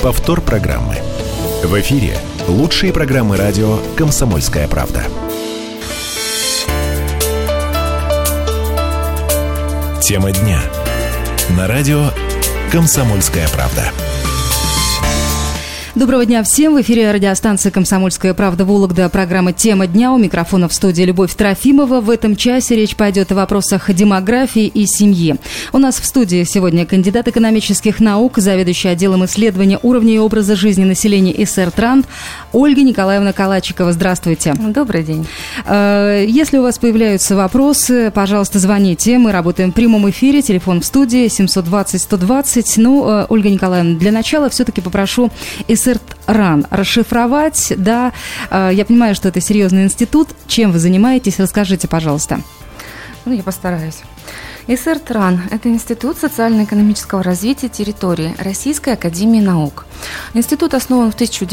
Повтор программы. В эфире лучшие программы радио «Комсомольская правда». Тема дня. На радио «Комсомольская правда». Доброго дня всем. В эфире радиостанции «Комсомольская правда» Вологда. Программа «Тема дня». У микрофона в студии Любовь Трофимова. В этом часе речь пойдет о вопросах демографии и семьи. У нас в студии сегодня кандидат экономических наук, заведующий отделом исследования уровня и образа жизни населения СР ТРАН Ольга Николаевна Калачикова. Здравствуйте. Добрый день. Если у вас появляются вопросы, пожалуйста, звоните. Мы работаем в прямом эфире. Телефон в студии 720-120. Ольга Николаевна, для начала все-таки попрошу СР ТРАН расшифровать, да, я понимаю, что это серьезный институт. Чем вы занимаетесь? Расскажите, пожалуйста. Я постараюсь. СР ТРАН – это Институт социально-экономического развития территории Российской академии наук. Институт основан в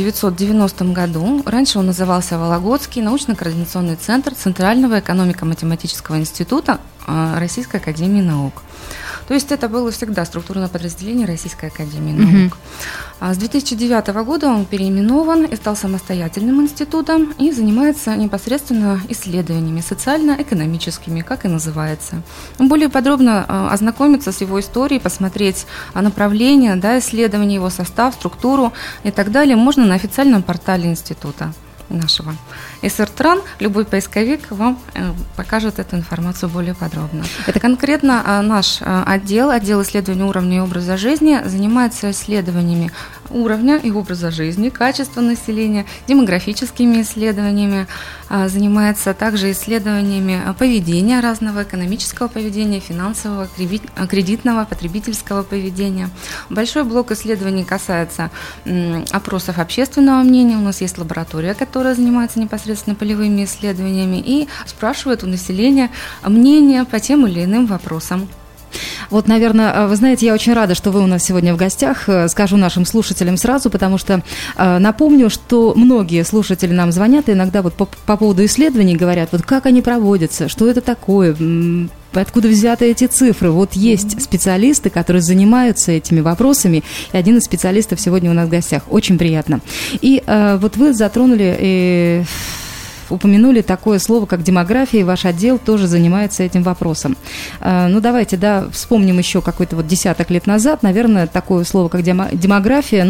1990 году. Раньше он назывался Вологодский научно-координационный центр Центрального экономико-математического института Российской академии наук. То есть это было всегда структурное подразделение Российской академии наук. С 2009 года он переименован и стал самостоятельным институтом и занимается непосредственно исследованиями социально-экономическими, как и называется. Более подробно ознакомиться с его историей, посмотреть направления, исследования, его состав, структуру и так далее можно на официальном портале института нашего. СР ТРАН, любой поисковик вам покажет эту информацию более подробно. Это конкретно наш отдел исследования уровня и образа жизни, занимается исследованиями уровня и образа жизни, качества населения, демографическими исследованиями, занимается также исследованиями поведения разного, экономического поведения, финансового, кредитного, потребительского поведения. Большой блок исследований касается опросов общественного мнения. У нас есть лаборатория, которая занимается непосредственно полевыми исследованиями и спрашивает у населения мнение по тем или иным вопросам. Вот, наверное, вы знаете, я очень рада, что вы у нас сегодня в гостях. Скажу нашим слушателям сразу, потому что напомню, что многие слушатели нам звонят, и иногда вот по поводу исследований говорят, вот как они проводятся, что это такое, откуда взяты эти цифры. Вот есть специалисты, которые занимаются этими вопросами, и один из специалистов сегодня у нас в гостях. Очень приятно. И вот вы затронули упомянули такое слово, как демография, и ваш отдел тоже занимается этим вопросом. Давайте, вспомним еще какой-то десяток лет назад, наверное, такое слово, как демография,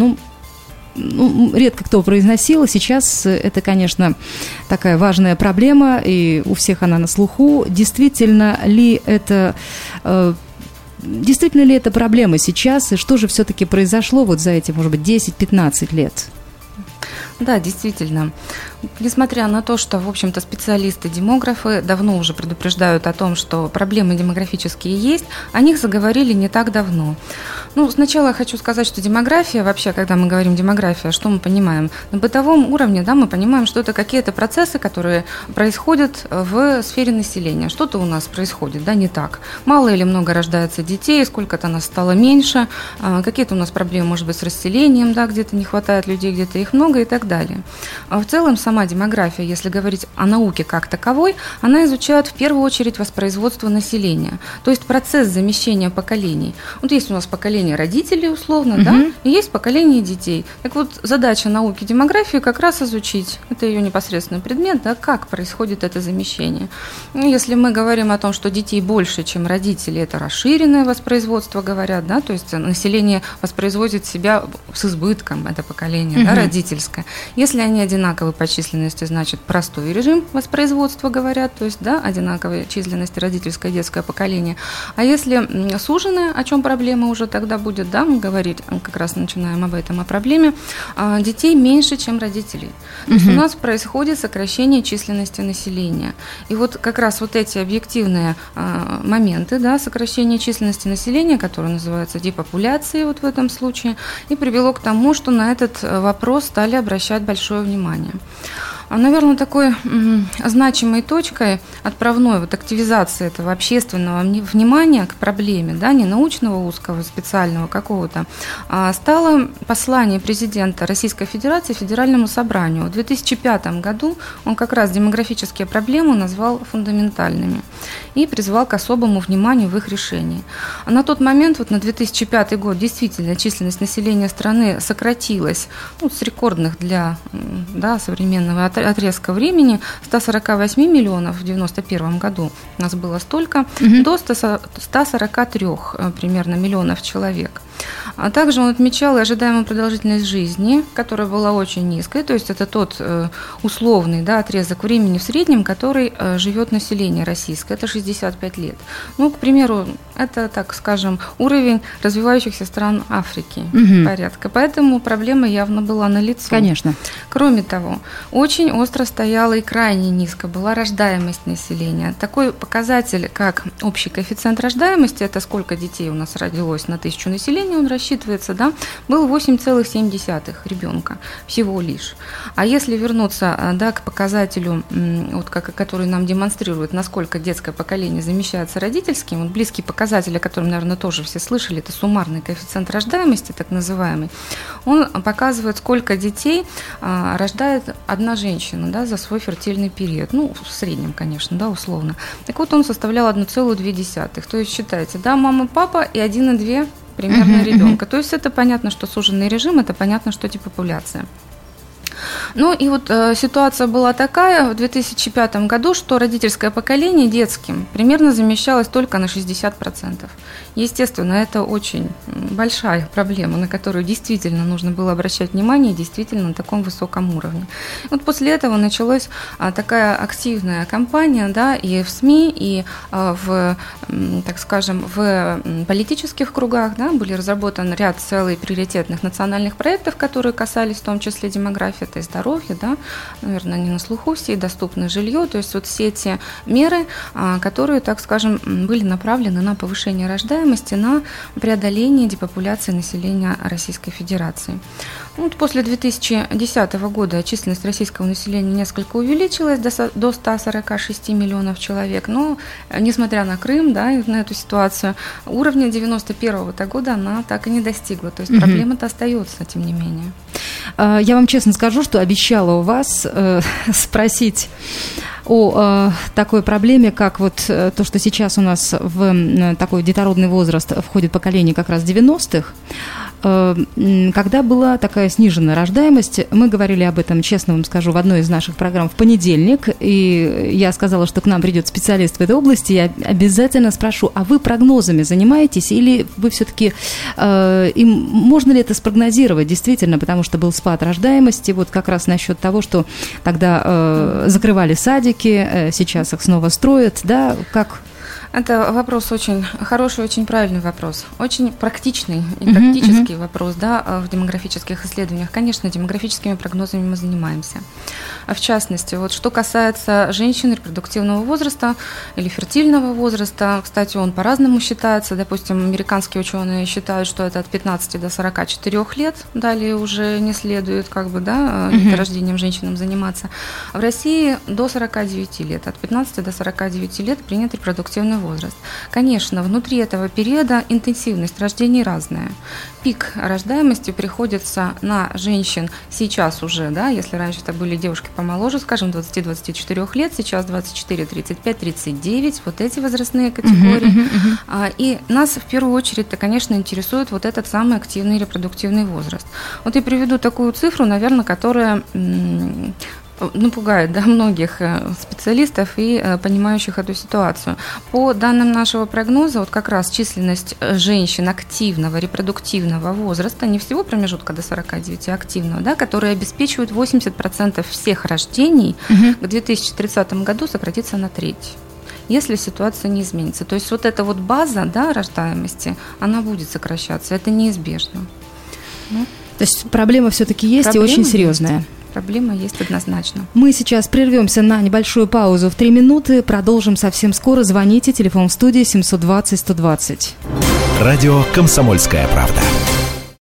редко кто произносил. Сейчас это, конечно, такая важная проблема, и у всех она на слуху. Действительно ли это проблема сейчас, и что же все-таки произошло за эти, может быть, 10-15 лет? Да, действительно. Несмотря на то, что, в общем-то, специалисты-демографы давно уже предупреждают о том, что проблемы демографические есть, о них заговорили не так давно. Сначала я хочу сказать, что демография, вообще, когда мы говорим демография, что мы понимаем? На бытовом уровне, мы понимаем, что это какие-то процессы, которые происходят в сфере населения. Что-то у нас происходит, не так. Мало или много рождается детей, сколько-то нас стало меньше, какие-то у нас проблемы, может быть, с расселением, где-то не хватает людей, где-то их много и так далее. В целом, сама демография, если говорить о науке как таковой, она изучает в первую очередь воспроизводство населения, то есть процесс замещения поколений. Вот есть у нас поколение родителей, условно, и есть поколение детей. Так вот, задача науки демографии как раз изучить, это ее непосредственный предмет, как происходит это замещение. Если мы говорим о том, что детей больше, чем родители, это расширенное воспроизводство, говорят, то есть население воспроизводит себя с избытком, это поколение, родительское. Если они одинаковы по численности, значит, простой режим воспроизводства, говорят, то есть, одинаковые численности родительское и детское поколение. А если сужены, о чем проблема уже тогда будет, мы говорить, как раз начинаем об этом, о проблеме, детей меньше, чем родителей. То есть у нас происходит сокращение численности населения. И вот как раз эти объективные моменты, сокращение численности населения, которое называется депопуляцией в этом случае, и привело к тому, что на этот вопрос стали обращать большое внимание. Наверное, такой значимой точкой отправной вот активизации этого общественного внимания к проблеме, да, не научного, узкого, специального какого-то, стало послание президента Российской Федерации Федеральному собранию. В 2005 году он как раз демографические проблемы назвал фундаментальными и призвал к особому вниманию в их решении. А на тот момент, вот на 2005 год, действительно численность населения страны сократилась с рекордных для современного отрезка времени 148 миллионов в 1991 году у нас было столько, до 143 примерно миллионов человек. А также он отмечал и ожидаемую продолжительность жизни, которая была очень низкой, то есть это тот условный отрезок времени в среднем, который живет население российское, это 65 лет. К примеру, это, так скажем, уровень развивающихся стран Африки порядка, поэтому проблема явно была налицо. Конечно. Кроме того, очень остро стояла и крайне низко была рождаемость населения. Такой показатель, как общий коэффициент рождаемости, это сколько детей у нас родилось на 1000 населения, он рассчитывается, был 8,7 ребенка всего лишь. А если вернуться к показателю, который нам демонстрирует, насколько детское поколение замещается родительским, близкий показатель, о котором, наверное, тоже все слышали, это суммарный коэффициент рождаемости, так называемый, он показывает, сколько детей рождает одна женщина за свой фертильный период. В среднем, конечно, условно. Так вот, он составлял 1,2. То есть, считайте, мама, папа и 1,2 примерно ребенка. То есть это понятно, что суженный режим, это понятно, что депопуляция. И вот ситуация была такая в 2005 году, что родительское поколение детским примерно замещалось только на 60%. Естественно, это очень большая проблема, на которую действительно нужно было обращать внимание, действительно на таком высоком уровне. Вот после этого началась такая активная кампания, и в СМИ, и в, так скажем, в политических кругах, были разработан ряд целых приоритетных национальных проектов, которые касались в том числе демографии, это и здоровье, наверное, не на слуху, все, и доступное жилье, то есть вот все эти меры, которые, так скажем, были направлены на повышение рождаемости, на преодоление депопуляции населения Российской Федерации. После 2010 года численность российского населения несколько увеличилась до 146 миллионов человек, но, несмотря на Крым, и на эту ситуацию, уровня 1991 года она так и не достигла, то есть проблема-то остается, тем не менее. Я вам честно скажу, что обещала у вас спросить о такой проблеме, как вот то, что сейчас у нас в такой детородный возраст входит поколение как раз 90-х. Когда была такая сниженная рождаемость, мы говорили об этом, честно вам скажу, в одной из наших программ в понедельник, и я сказала, что к нам придет специалист в этой области, я обязательно спрошу, а вы прогнозами занимаетесь, или вы все-таки, можно ли это спрогнозировать действительно, потому что был спад рождаемости, вот как раз насчет того, что тогда закрывали садики, сейчас их снова строят, как... Это вопрос очень хороший, очень правильный вопрос, очень практичный и практический вопрос, в демографических исследованиях. Конечно, демографическими прогнозами мы занимаемся. В частности, вот что касается женщин репродуктивного возраста или фертильного возраста, кстати, он по-разному считается. Допустим, американские ученые считают, что это от 15 до 44 лет, далее уже не следует деторождением женщинам заниматься. В России до 49 лет, от 15 до 49 лет принят репродуктивный возраст. Конечно, внутри этого периода интенсивность рождений разная. Пик рождаемости приходится на женщин сейчас уже, если раньше это были девушки помоложе, скажем, 20-24 лет, сейчас 24, 35, 39, вот эти возрастные категории. И нас в первую очередь, конечно, интересует вот этот самый активный репродуктивный возраст. Вот я приведу такую цифру, наверное, которая напугает многих специалистов и понимающих эту ситуацию. По данным нашего прогноза, вот как раз численность женщин активного репродуктивного возраста, не всего промежутка до 49, а активного, которые обеспечивают 80% всех рождений, к 2030 году сократится на треть, если ситуация не изменится. То есть вот эта вот база рождаемости, она будет сокращаться, это неизбежно. То есть проблема все-таки есть, и очень серьезная. Проблема есть однозначно. Мы сейчас прервемся на небольшую паузу в 3 минуты. Продолжим совсем скоро. Звоните. Телефон в студии 720-120. Радио «Комсомольская правда».